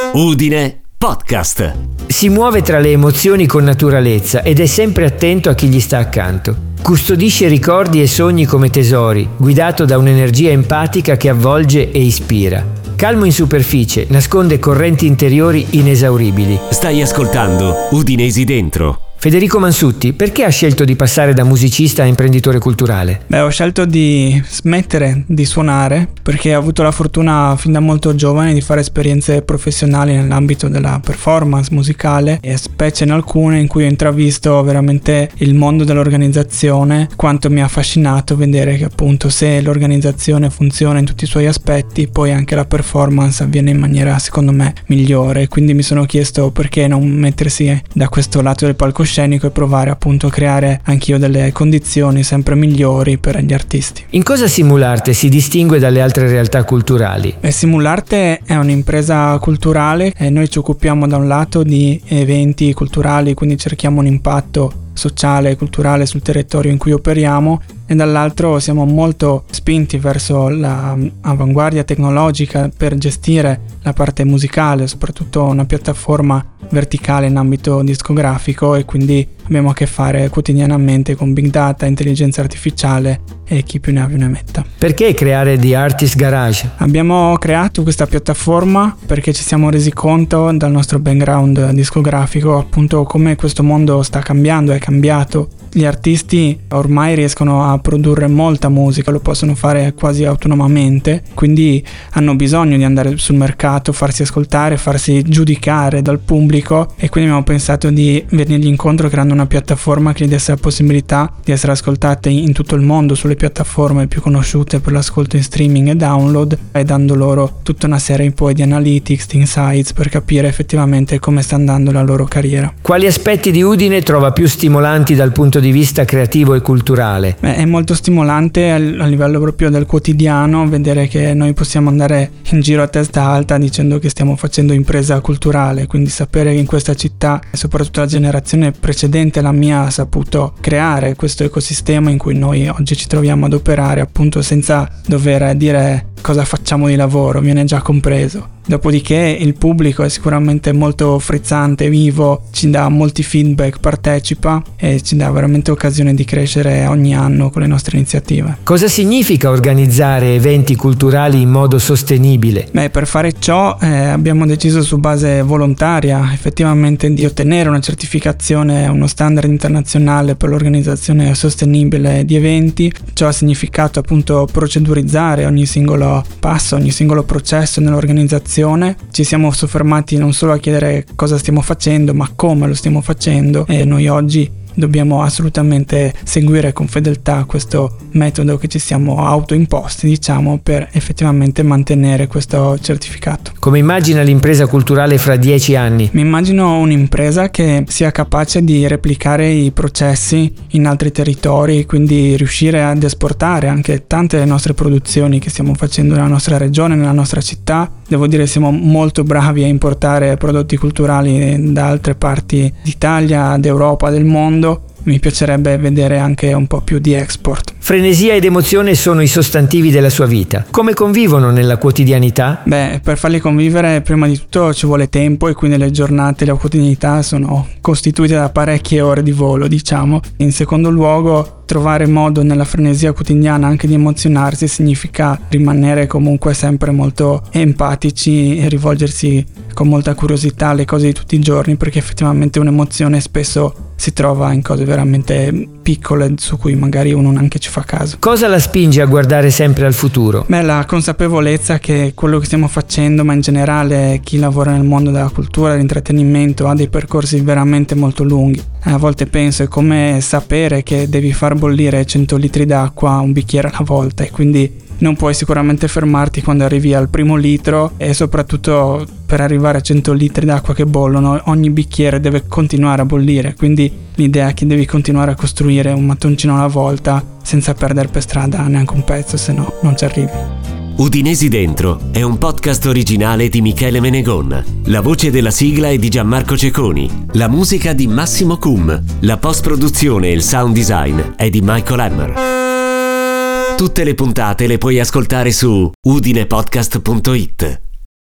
Udine Podcast. Si muove tra le emozioni con naturalezza ed è sempre attento a chi gli sta accanto. Custodisce ricordi e sogni come tesori, guidato da un'energia empatica che avvolge e ispira. Calmo in superficie, nasconde correnti interiori inesauribili. Stai ascoltando Udinesi Dentro. Federico Mansutti, perché ha scelto di passare da musicista a imprenditore culturale? Ho scelto di smettere di suonare perché ho avuto la fortuna fin da molto giovane di fare esperienze professionali nell'ambito della performance musicale, e specie in alcune in cui ho intravisto veramente il mondo dell'organizzazione. Quanto mi ha affascinato vedere che appunto se l'organizzazione funziona in tutti i suoi aspetti, poi anche la performance avviene in maniera secondo me migliore. Quindi mi sono chiesto perché non mettersi da questo lato del palcoscenico e provare appunto a creare anch'io delle condizioni sempre migliori per gli artisti. In cosa Simularte si distingue dalle altre realtà culturali? Simularte è un'impresa culturale e noi ci occupiamo da un lato di eventi culturali, quindi cerchiamo un impatto sociale e culturale sul territorio in cui operiamo, e dall'altro siamo molto spinti verso l'avanguardia tecnologica per gestire la parte musicale, soprattutto una piattaforma verticale in ambito discografico, e quindi abbiamo a che fare quotidianamente con big data, intelligenza artificiale e chi più ne ha più ne metta. Perché creare The Artist Garage? Abbiamo creato questa piattaforma perché ci siamo resi conto dal nostro background discografico appunto come questo mondo sta cambiando, è cambiato. Gli artisti ormai riescono a produrre molta musica, lo possono fare quasi autonomamente, quindi hanno bisogno di andare sul mercato, farsi ascoltare, farsi giudicare dal pubblico, e quindi abbiamo pensato di venirgli incontro creando una piattaforma che gli desse la possibilità di essere ascoltate in tutto il mondo sulle piattaforme più conosciute per l'ascolto in streaming e download, e dando loro tutta una serie poi di analytics, di insights per capire effettivamente come sta andando la loro carriera. Quali aspetti di Udine trova più stimolanti dal punto di vista creativo e culturale? È molto stimolante a livello proprio del quotidiano vedere che noi possiamo andare in giro a testa alta dicendo che stiamo facendo impresa culturale, quindi sapere che in questa città, e soprattutto la generazione precedente alla mia, ha saputo creare questo ecosistema in cui noi oggi ci troviamo ad operare, appunto senza dover dire cosa facciamo di lavoro, viene già compreso. Dopodiché il pubblico è sicuramente molto frizzante, vivo, ci dà molti feedback, partecipa e ci dà veramente occasione di crescere ogni anno con le nostre iniziative. Cosa significa organizzare eventi culturali in modo sostenibile? Per fare ciò abbiamo deciso su base volontaria effettivamente di ottenere una certificazione, uno standard internazionale per l'organizzazione sostenibile di eventi. Ciò ha significato appunto procedurizzare ogni singolo passo, ogni singolo processo nell'organizzazione. Ci siamo soffermati non solo a chiedere cosa stiamo facendo, ma come lo stiamo facendo, e noi oggi dobbiamo assolutamente seguire con fedeltà questo metodo che ci siamo autoimposti, diciamo, per effettivamente mantenere questo certificato. Come immagina l'impresa culturale fra 10 anni? Mi immagino un'impresa che sia capace di replicare i processi in altri territori, quindi riuscire ad esportare anche tante delle nostre produzioni che stiamo facendo nella nostra regione, nella nostra città. Devo dire siamo molto bravi a importare prodotti culturali da altre parti d'Italia, d'Europa, del mondo. Mi piacerebbe vedere anche un po' più di export. Frenesia ed emozione sono i sostantivi della sua vita. Come convivono nella quotidianità? Per farli convivere prima di tutto ci vuole tempo, e quindi le giornate, la quotidianità sono costituite da parecchie ore di volo, diciamo. In secondo luogo, trovare modo nella frenesia quotidiana anche di emozionarsi significa rimanere comunque sempre molto empatici e rivolgersi con molta curiosità alle cose di tutti i giorni, perché effettivamente un'emozione spesso si trova in cose veramente piccole su cui magari uno neanche ci fa caso. Cosa la spinge a guardare sempre al futuro? La consapevolezza che quello che stiamo facendo, ma in generale chi lavora nel mondo della cultura, dell'intrattenimento, ha dei percorsi veramente molto lunghi. A volte penso è come sapere che devi far bollire 100 litri d'acqua un bicchiere alla volta, e quindi non puoi sicuramente fermarti quando arrivi al primo litro, e soprattutto per arrivare a 100 litri d'acqua che bollono ogni bicchiere deve continuare a bollire, quindi l'idea è che devi continuare a costruire un mattoncino alla volta senza perdere per strada neanche un pezzo, se no non ci arrivi. Udinesi Dentro è un podcast originale di Michele Menegon. La voce della sigla è di Gianmarco Cecconi. La musica di Massimo Cum. La post-produzione e il sound design è di Michael Hammer. Tutte le puntate le puoi ascoltare su udinepodcast.it.